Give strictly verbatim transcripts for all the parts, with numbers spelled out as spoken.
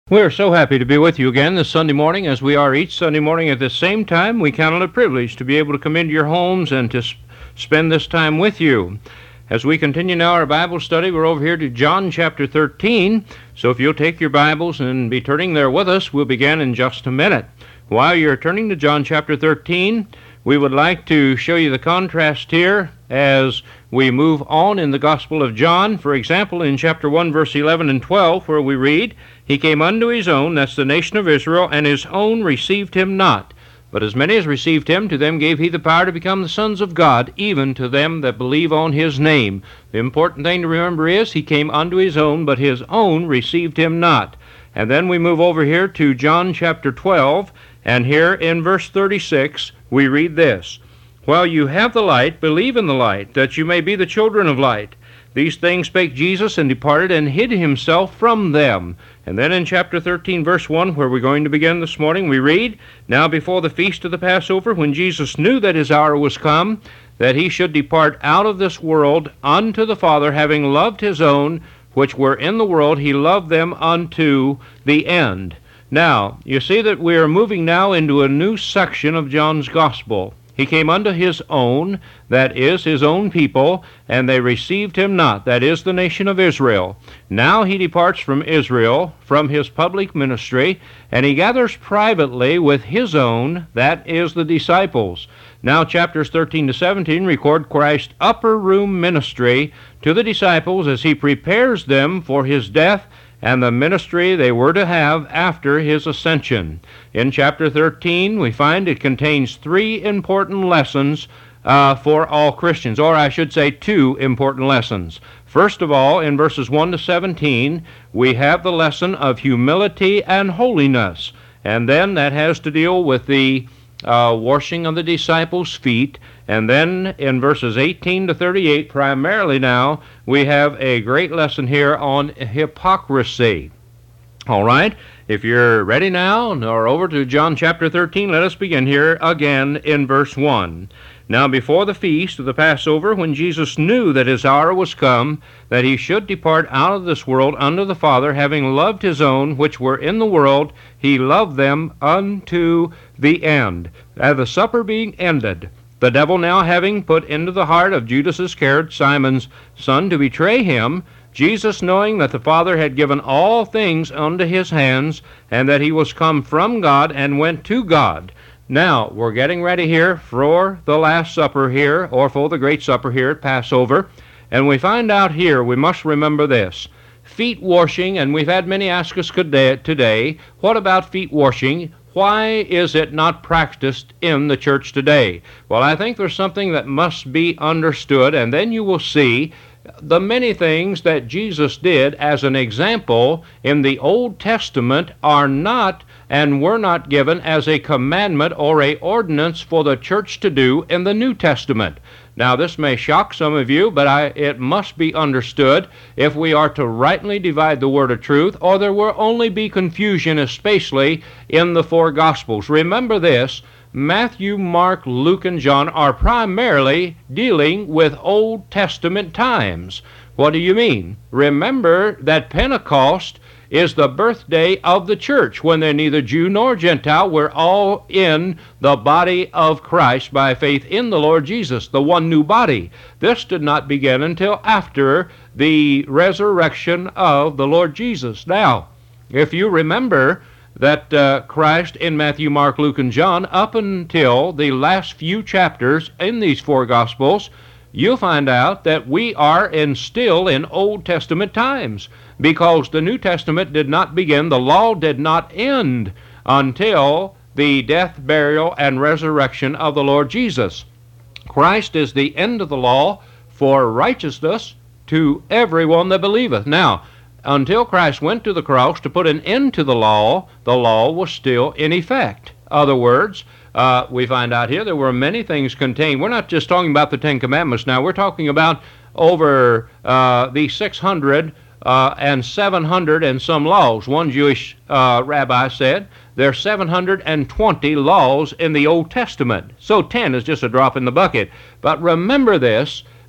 We're so happy to be with you again this Sunday morning, as we are each Sunday morning at the same time. We count it a privilege to be able to come into your homes and to sp- spend this time with you. As we continue now our Bible study, we're over here to John chapter thirteen. So if you'll take your Bibles and be turning there with us, we'll begin in just a minute. While you're turning to John chapter thirteen, we would like to show you the contrast here as we move on in the Gospel of John. For example, in chapter one, verse eleven and twelve, where we read, "He came unto his own," that's the nation of Israel, "and his own received him not. But as many as received him, to them gave he the power to become the sons of God, even to them that believe on his name." The important thing to remember is, he came unto his own, but his own received him not. And then we move over here to John chapter twelve, and here in verse thirty-six, we read this, "While you have the light, believe in the light, that you may be the children of light. These things spake Jesus, and departed, and hid himself from them." And then in chapter thirteen, verse one, where we're going to begin this morning, we read, "Now before the feast of the Passover, when Jesus knew that his hour was come, that he should depart out of this world unto the Father, having loved his own which were in the world, he loved them unto the end." Now, you see that we are moving now into a new section of John's Gospel. He came unto his own, that is, his own people, and they received him not, that is, the nation of Israel. Now he departs from Israel, from his public ministry, and he gathers privately with his own, that is, the disciples. Now chapters thirteen to seventeen record Christ's upper room ministry to the disciples as he prepares them for his death and the ministry they were to have after his ascension. In chapter thirteen, we find it contains three important lessons uh, for all Christians, or I should say two important lessons. First of all, in verses one to seventeen, we have the lesson of humility and holiness, and then that has to deal with the uh, washing of the disciples' feet. And then in verses eighteen to thirty-eight, primarily now, we have a great lesson here on hypocrisy. All right, if you're ready now, or over to John chapter thirteen, let us begin here again in verse one. "Now before the feast of the Passover, when Jesus knew that his hour was come, that he should depart out of this world unto the Father, having loved his own which were in the world, he loved them unto the end. And the supper being ended, the devil now having put into the heart of Judas Iscariot, Simon's son, to betray him, Jesus, knowing that the Father had given all things unto his hands, and that he was come from God and went to God." Now, we're getting ready here for the Last Supper here, or for the Great Supper here at Passover, and we find out here, we must remember this, feet washing, and we've had many ask us today, what about feet washing? Why is it not practiced in the church today? Well, I think there's something that must be understood, and then you will see the many things that Jesus did as an example in the Old Testament are not and were not given as a commandment or a ordinance for the church to do in the New Testament. Now, this may shock some of you, but I, it must be understood if we are to rightly divide the word of truth, or there will only be confusion, especially in the four Gospels. Remember this, Matthew, Mark, Luke, and John are primarily dealing with Old Testament times. What do you mean? Remember that Pentecost is the birthday of the church, when they're neither Jew nor Gentile. We're all in the body of Christ by faith in the Lord Jesus, the one new body. This did not begin until after the resurrection of the Lord Jesus. Now, if you remember that uh, Christ in Matthew, Mark, Luke, and John, up until the last few chapters in these four Gospels, you'll find out that we are in still in Old Testament times, because the New Testament did not begin, the law did not end until the death, burial, and resurrection of the Lord Jesus. Christ is the end of the law for righteousness to everyone that believeth. Now, until Christ went to the cross to put an end to the law, the law was still in effect. Other words, uh, we find out here there were many things contained. We're not just talking about the Ten Commandments now. We're talking about over uh, the six hundred uh, and seven hundred and some laws. One Jewish uh, rabbi said there are seven hundred twenty laws in the Old Testament. So ten is just a drop in the bucket. But remember this,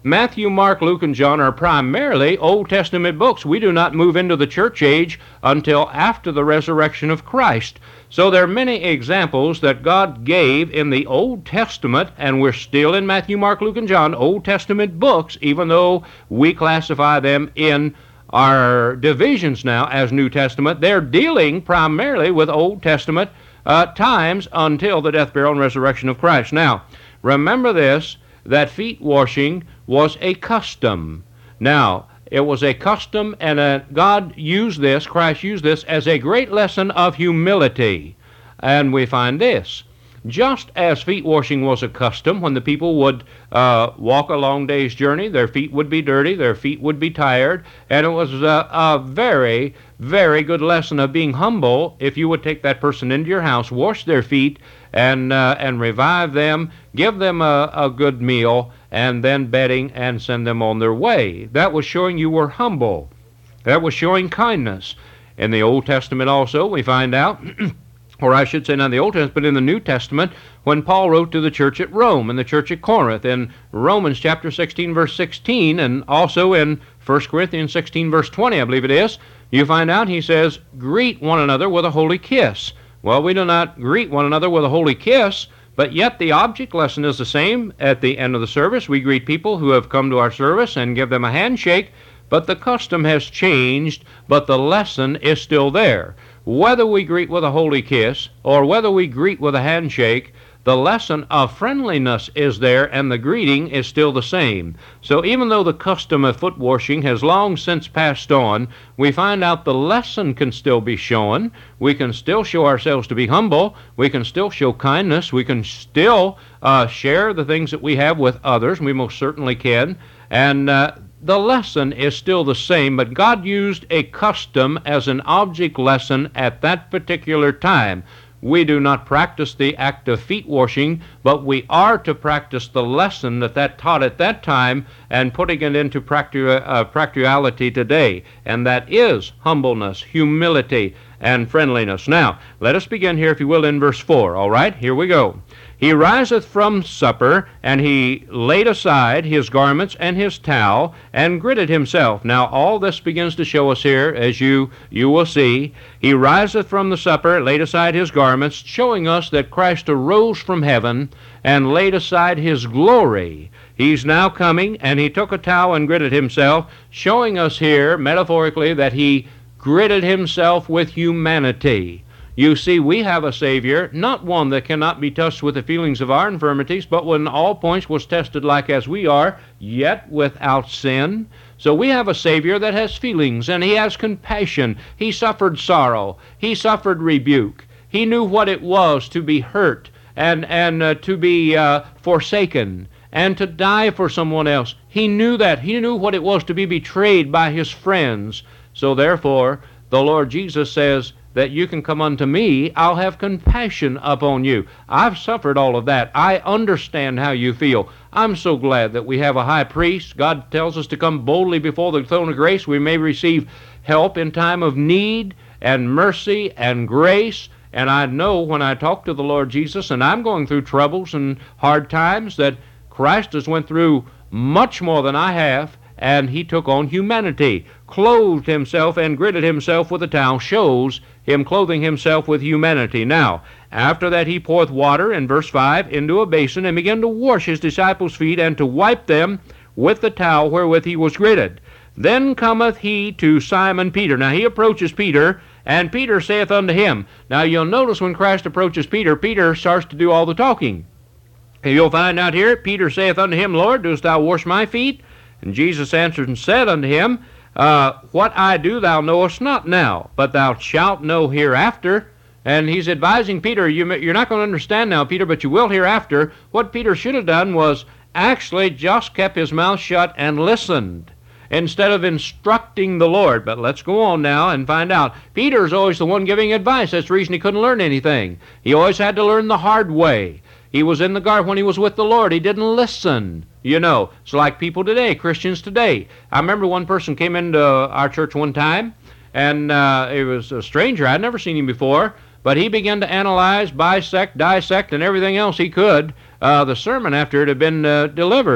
Matthew, Mark, Luke, and John are primarily Old Testament books. We do not move into the church age until after the resurrection of Christ. So there are many examples that God gave in the Old Testament, and we're still in Matthew, Mark, Luke, and John, Old Testament books, even though we classify them in our divisions now as New Testament. They're dealing primarily with Old Testament uh, times until the death, burial, and resurrection of Christ. Now, remember this, that feet washing was a custom. Now, it was a custom, and uh, God used this, Christ used this, as a great lesson of humility. And we find this. Just as feet washing was a custom, when the people would uh, walk a long day's journey, their feet would be dirty, their feet would be tired, and it was a, a very, very good lesson of being humble if you would take that person into your house, wash their feet, and uh, and revive them, give them a, a good meal, and then bedding, and send them on their way. That was showing you were humble. That was showing kindness. In the Old Testament also, we find out, or I should say not in the Old Testament, but in the New Testament, when Paul wrote to the church at Rome and the church at Corinth, in Romans chapter sixteen, verse sixteen, and also in First Corinthians sixteen, verse twenty, I believe it is, you find out he says, greet one another with a holy kiss. Well, we do not greet one another with a holy kiss, but yet the object lesson is the same. At the end of the service, we greet people who have come to our service and give them a handshake, but the custom has changed, but the lesson is still there. Whether we greet with a holy kiss or whether we greet with a handshake, the lesson of friendliness is there, and the greeting is still the same. So even though the custom of foot washing has long since passed on, we find out the lesson can still be shown. We can still show ourselves to be humble. We can still show kindness. We can still uh, share the things that we have with others. We most certainly can. And uh, the lesson is still the same, but God used a custom as an object lesson at that particular time. We do not practice the act of feet washing, but we are to practice the lesson that that taught at that time and putting it into practi- uh, practicality today, and that is humbleness, humility, and friendliness. Now, let us begin here, if you will, in verse four. All right, here we go. He riseth from supper, and he laid aside his garments and his towel, and girded himself. Now, all this begins to show us here, as you, you will see. He riseth from the supper, laid aside his garments, showing us that Christ arose from heaven and laid aside his glory. He's now coming, and he took a towel and girded himself, showing us here, metaphorically, that he girded himself with humanity. You see, we have a Savior, not one that cannot be touched with the feelings of our infirmities, but when all points was tested like as we are, yet without sin. So we have a Savior that has feelings, and he has compassion. He suffered sorrow. He suffered rebuke. He knew what it was to be hurt and, and uh, to be uh, forsaken and to die for someone else. He knew that. He knew what it was to be betrayed by his friends. So therefore, the Lord Jesus says, that you can come unto me, I'll have compassion upon you. I've suffered all of that. I understand how you feel. I'm so glad that we have a high priest. God tells us to come boldly before the throne of grace. We may receive help in time of need and mercy and grace. And I know when I talk to the Lord Jesus, and I'm going through troubles and hard times, that Christ has went through much more than I have, and he took on humanity, clothed himself and girded himself with a towel, shows him clothing himself with humanity. Now, after that he poureth water, in verse five, into a basin, and began to wash his disciples' feet, and to wipe them with the towel wherewith he was girded. Then cometh he to Simon Peter. Now he approaches Peter, and Peter saith unto him. Now you'll notice when Christ approaches Peter, Peter starts to do all the talking. And you'll find out here, Peter saith unto him, Lord, dost thou wash my feet? And Jesus answered and said unto him, uh, What I do thou knowest not now, but thou shalt know hereafter. And he's advising Peter, you, you're not going to understand now, Peter, but you will hereafter. What Peter should have done was actually just kept his mouth shut and listened, instead of instructing the Lord. But let's go on now and find out. Peter's always the one giving advice. That's the reason he couldn't learn anything. He always had to learn the hard way. He was in the garden when he was with the Lord. He didn't listen. You know, it's like people today, Christians today. I remember one person came into our church one time, and uh, it was a stranger. I'd never seen him before, but he began to analyze, bisect, dissect, and everything else he could, uh, the sermon after it had been uh, delivered.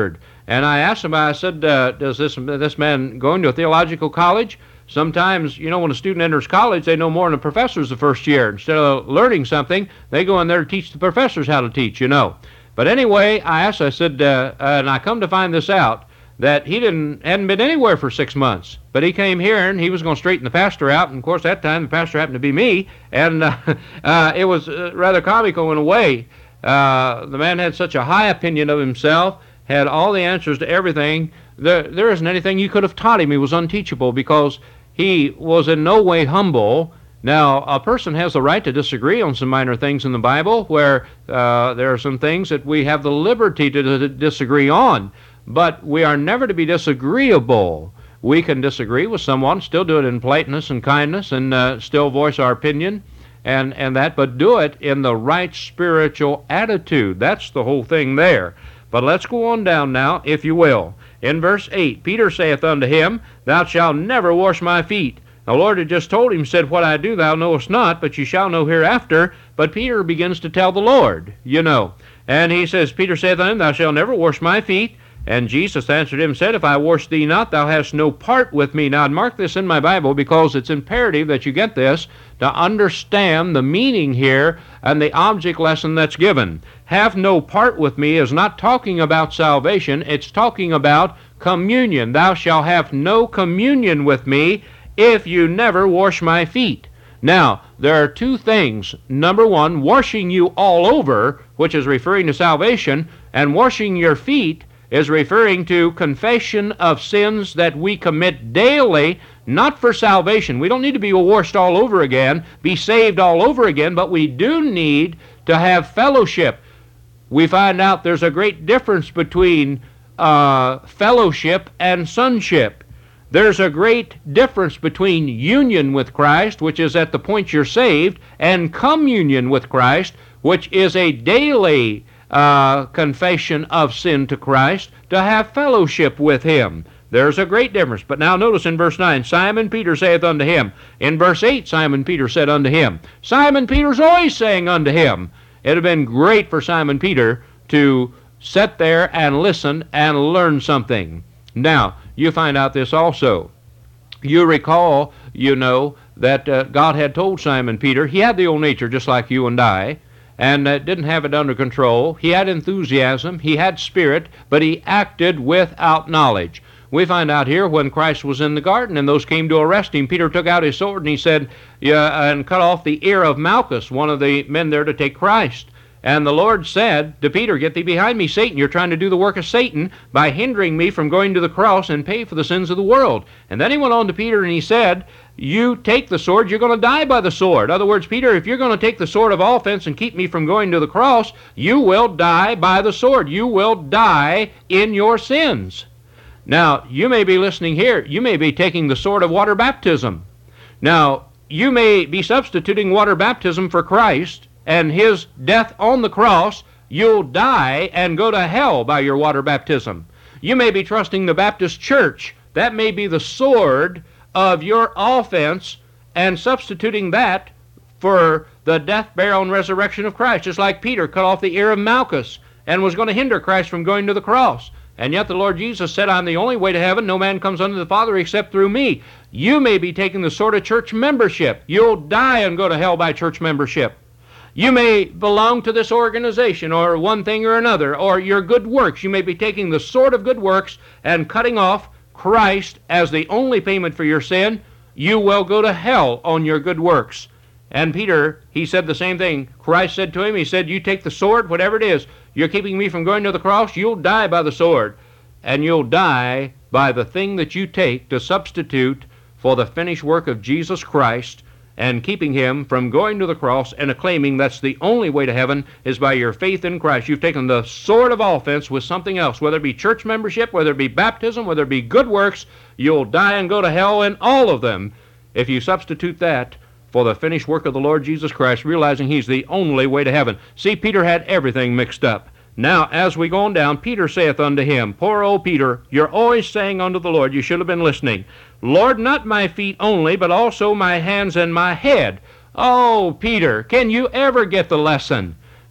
And I asked him, I said, uh, does this, this man going to a theological college? Sometimes, you know, when a student enters college, they know more than the professors the first year. Instead of learning something, they go in there to teach the professors how to teach, you know. But anyway, I asked, I said, uh, uh, and I come to find this out, that he didn't hadn't been anywhere for six months. But he came here, and he was going to straighten the pastor out. And, of course, that time the pastor happened to be me. And uh, uh, it was uh, rather comical in a way. Uh, the man had such a high opinion of himself, had all the answers to everything. There, there isn't anything you could have taught him. He was unteachable because he was in no way humble. Now, a person has the right to disagree on some minor things in the Bible where uh, there are some things that we have the liberty to, to disagree on, but we are never to be disagreeable. We can disagree with someone, still do it in politeness and kindness, and uh, still voice our opinion and, and that, but do it in the right spiritual attitude. That's the whole thing there. But let's go on down now, if you will. In verse eight, Peter saith unto him, Thou shalt never wash my feet. The Lord had just told him, said, What I do thou knowest not, but you shall know hereafter. But Peter begins to tell the Lord, you know. And he says, Peter saith unto him, Thou shalt never wash my feet. And Jesus answered him and said, If I wash thee not, thou hast no part with me. Now, I'd mark this in my Bible because it's imperative that you get this to understand the meaning here and the object lesson that's given. Have no part with me is not talking about salvation. It's talking about communion. Thou shalt have no communion with me if you never wash my feet. Now, there are two things. Number one, washing you all over, which is referring to salvation, and washing your feet is referring to confession of sins that we commit daily, not for salvation. We don't need to be washed all over again, be saved all over again, but we do need to have fellowship. We find out there's a great difference between uh, fellowship and sonship. There's a great difference between union with Christ, which is at the point you're saved, and communion with Christ, which is a daily uh, confession of sin to Christ, to have fellowship with Him. There's a great difference. But now notice in verse nine, Simon Peter saith unto him. In verse eight, Simon Peter said unto him. Simon Peter's always saying unto him. It would have been great for Simon Peter to sit there and listen and learn something. Now, you find out this also. You recall, you know, that uh, God had told Simon Peter, he had the old nature just like you and I, and uh, didn't have it under control. He had enthusiasm, he had spirit, but he acted without knowledge. We find out here when Christ was in the garden and those came to arrest him, Peter took out his sword and he said, yeah, and cut off the ear of Malchus, one of the men there to take Christ. And the Lord said to Peter, Get thee behind me, Satan. You're trying to do the work of Satan by hindering me from going to the cross and pay for the sins of the world. And then he went on to Peter and he said, You take the sword, you're going to die by the sword. In other words, Peter, if you're going to take the sword of offense and keep me from going to the cross, you will die by the sword. You will die in your sins. Now, you may be listening here. You may be taking the sword of water baptism. Now, you may be substituting water baptism for Christ and His death on the cross. You'll die and go to hell by your water baptism. You may be trusting the Baptist church. That may be the sword of your offense and substituting that for the death, burial, and resurrection of Christ. Just like Peter cut off the ear of Malchus and was going to hinder Christ from going to the cross. And yet the Lord Jesus said, I'm the only way to heaven. No man comes unto the Father except through me. You may be taking the sword of church membership. You'll die and go to hell by church membership. You may belong to this organization or one thing or another, or your good works. You may be taking the sword of good works and cutting off Christ as the only payment for your sin. You will go to hell on your good works. And Peter, he said the same thing. Christ said to him, he said, you take the sword, whatever it is, you're keeping me from going to the cross, you'll die by the sword. And you'll die by the thing that you take to substitute for the finished work of Jesus Christ and keeping Him from going to the cross and claiming that's the only way to heaven is by your faith in Christ. You've taken the sword of offense with something else, whether it be church membership, whether it be baptism, whether it be good works. You'll die and go to hell in all of them if you substitute that for the finished work of the Lord Jesus Christ, realizing He's the only way to heaven. See, Peter had everything mixed up. Now, as we go on down, Peter saith unto him, poor old Peter, you're always saying unto the Lord, you should have been listening, Lord, not my feet only, but also my hands and my head. Oh, Peter, can you ever get the lesson?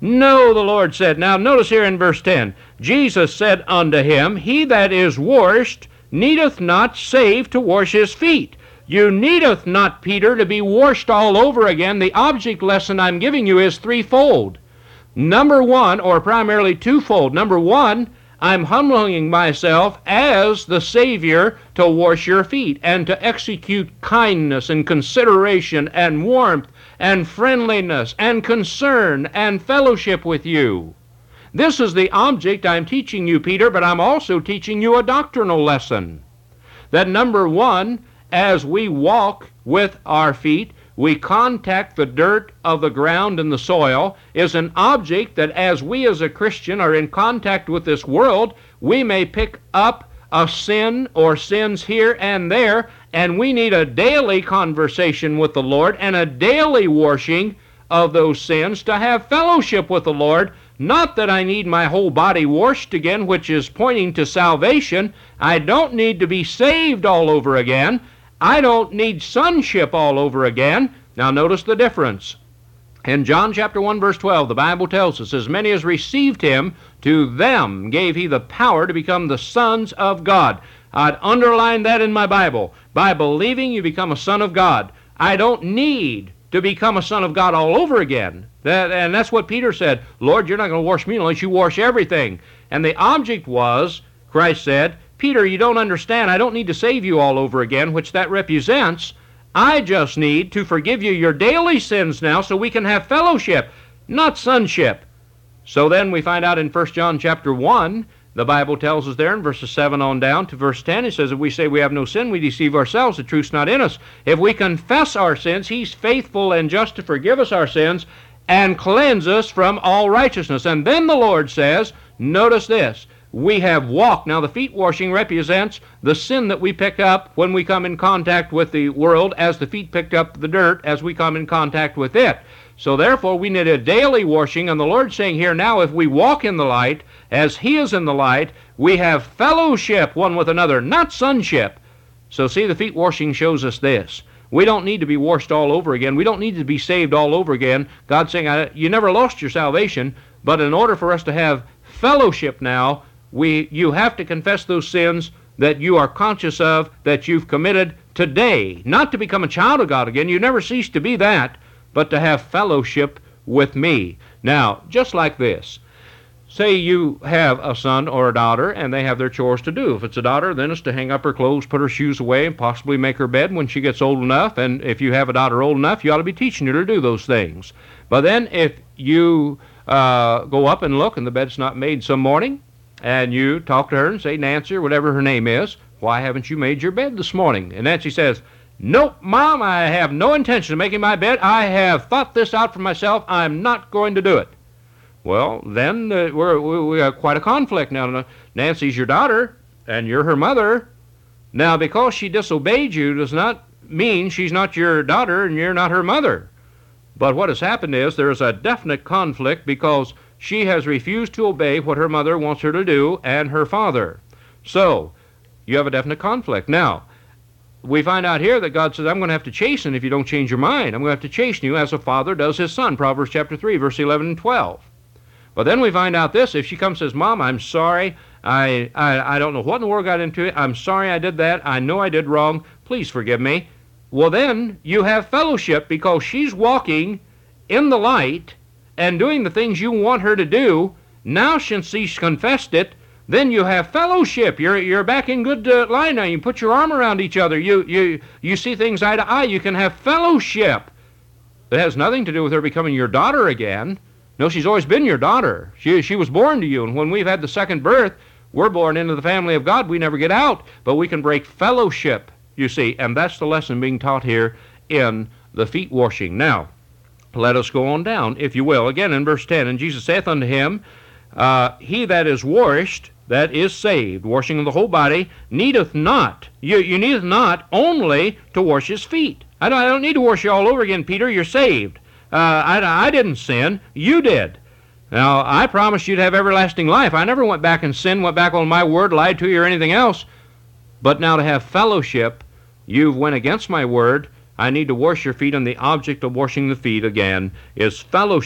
No, the Lord said. Now notice here in verse ten, Jesus said unto him, He that is washed needeth not save to wash his feet. You needeth not, Peter, to be washed all over again. The object lesson I'm giving you is threefold. Number one, or primarily twofold. Number one, I'm humbling myself as the Savior to wash your feet and to execute kindness and consideration and warmth and friendliness and concern and fellowship with you. This is the object I'm teaching you, Peter, but I'm also teaching you a doctrinal lesson. That number one, as we walk with our feet, we contact the dirt of the ground and the soil, is an object that as we as a Christian are in contact with this world, we may pick up a sin or sins here and there, and we need a daily conversation with the Lord and a daily washing of those sins to have fellowship with the Lord. Not that I need my whole body washed again, which is pointing to salvation. I don't need to be saved all over again. I don't need sonship all over again. Now notice the difference. In John chapter one verse twelve, the Bible tells us, As many as received him, to them gave he the power to become the sons of God. I'd underline that in my Bible. By believing, you become a son of God. I don't need to become a son of God all over again. That, and that's what Peter said. Lord, you're not going to wash me unless you wash everything. And the object was, Christ said, Peter, you don't understand. I don't need to save you all over again, which that represents. I just need to forgive you your daily sins now so we can have fellowship, not sonship. So then we find out in First John chapter one, the Bible tells us there in verses seven on down to verse ten, it says, If we say we have no sin, we deceive ourselves, the truth's not in us. If we confess our sins, he's faithful and just to forgive us our sins and cleanse us from all righteousness. And then the Lord says, notice this, we have walked. Now the feet washing represents the sin that we pick up when we come in contact with the world, as the feet picked up the dirt as we come in contact with it. So therefore we need a daily washing, and the Lord's saying here now, if we walk in the light as he is in the light, we have fellowship one with another, not sonship. So see, the feet washing shows us this. We don't need to be washed all over again. We don't need to be saved all over again. God's saying, you never lost your salvation, but in order for us to have fellowship now, we you have to confess those sins that you are conscious of, that you've committed today. Not to become a child of God again. You never cease to be that, but to have fellowship with me. Now, just like this. Say you have a son or a daughter, and they have their chores to do. If it's a daughter, then it's to hang up her clothes, put her shoes away, and possibly make her bed when she gets old enough. And if you have a daughter old enough, you ought to be teaching her to do those things. But then if you uh, go up and look, and the bed's not made some morning, and you talk to her and say, Nancy, or whatever her name is, why haven't you made your bed this morning? And Nancy says, Nope, Mom, I have no intention of making my bed. I have thought this out for myself. I'm not going to do it. Well, then uh, we're, we have quite a conflict now. Nancy's your daughter, and you're her mother. Now, because she disobeyed you does not mean she's not your daughter and you're not her mother. But what has happened is there is a definite conflict because she has refused to obey what her mother wants her to do and her father. So, you have a definite conflict. Now, we find out here that God says, I'm going to have to chasten if you don't change your mind. I'm going to have to chasten you as a father does his son. Proverbs chapter three, verse eleven and twelve. But then we find out this. If she comes and says, Mom, I'm sorry. I, I, I don't know what in the world got into it. I'm sorry I did that. I know I did wrong. Please forgive me. Well, then you have fellowship because she's walking in the light and doing the things you want her to do. Now, since she's confessed it, then you have fellowship. You're you're back in good uh, line now. You put your arm around each other. You you you see things eye to eye. You can have fellowship. It has nothing to do with her becoming your daughter again. No, she's always been your daughter. She she was born to you, and when we've had the second birth, we're born into the family of God. We never get out, but we can break fellowship. You see, and that's the lesson being taught here in the feet washing. Now, let us go on down, if you will. Again, in verse ten, And Jesus saith unto him, uh, He that is washed, that is saved, washing of the whole body, needeth not, you, you needeth not only to wash his feet. I don't, I don't need to wash you all over again, Peter, you're saved. Uh, I, I didn't sin, you did. Now, I promised you to have everlasting life. I never went back and sinned, went back on my word, lied to you, or anything else. But now to have fellowship, you've went against my word. I need to wash your feet, and the object of washing the feet, again, is fellowship.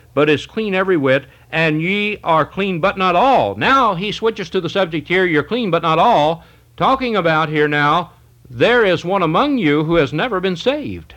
but is clean every whit, and ye are clean but not all. Now he switches to the subject here, you're clean but not all, talking about here now, there is one among you who has never been saved.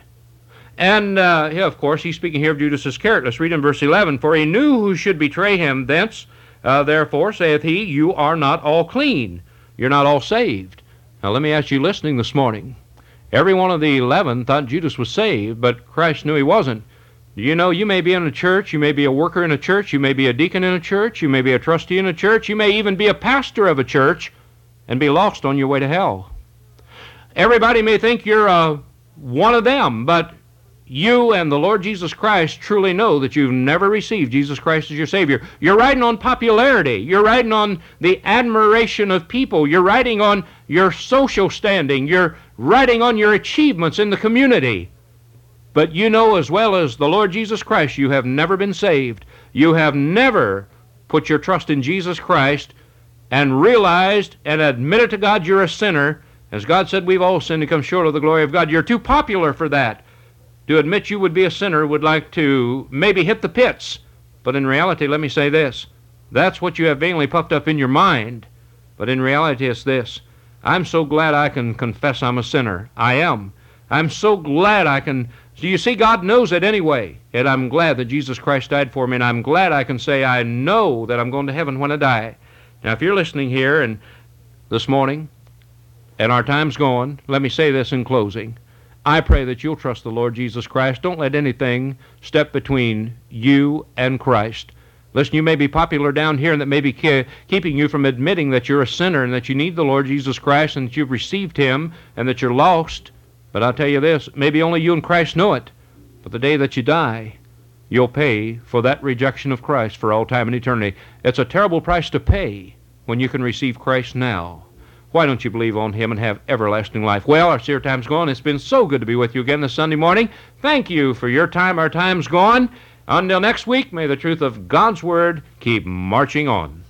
And, uh, yeah, of course, he's speaking here of Judas Iscariot. Let's read in verse eleven. For he knew who should betray him, thence, uh, therefore, saith he, you are not all clean. You're not all saved. Now, let me ask you listening this morning. Every one of the eleven thought Judas was saved, but Christ knew he wasn't. Do you know you may be in a church, you may be a worker in a church, you may be a deacon in a church, you may be a trustee in a church, you may even be a pastor of a church, and be lost on your way to hell. Everybody may think you're uh, one of them, but you and the Lord Jesus Christ truly know that you've never received Jesus Christ as your Savior. You're riding on popularity. You're riding on the admiration of people. You're riding on your social standing. You're riding on your achievements in the community. But you know as well as the Lord Jesus Christ, you have never been saved. You have never put your trust in Jesus Christ and realized and admitted to God you're a sinner. As God said, we've all sinned and come short of the glory of God. You're too popular for that. To admit you would be a sinner would like to maybe hit the pits. But in reality, let me say this. That's what you have vainly puffed up in your mind. But in reality, it's this. I'm so glad I can confess I'm a sinner. I am. I'm so glad I can. Do you see, God knows it anyway. And I'm glad that Jesus Christ died for me. And I'm glad I can say I know that I'm going to heaven when I die. Now, if you're listening here and this morning, and our time's going, let me say this in closing. I pray that you'll trust the Lord Jesus Christ. Don't let anything step between you and Christ. Listen, you may be popular down here, and that may be ke- keeping you from admitting that you're a sinner and that you need the Lord Jesus Christ and that you've received Him and that you're lost. But I'll tell you this, maybe only you and Christ know it. But the day that you die, you'll pay for that rejection of Christ for all time and eternity. It's a terrible price to pay when you can receive Christ now. Why don't you believe on Him and have everlasting life? Well, our dear time's gone. It's been so good to be with you again this Sunday morning. Thank you for your time. Our time's gone. Until next week, may the truth of God's Word keep marching on.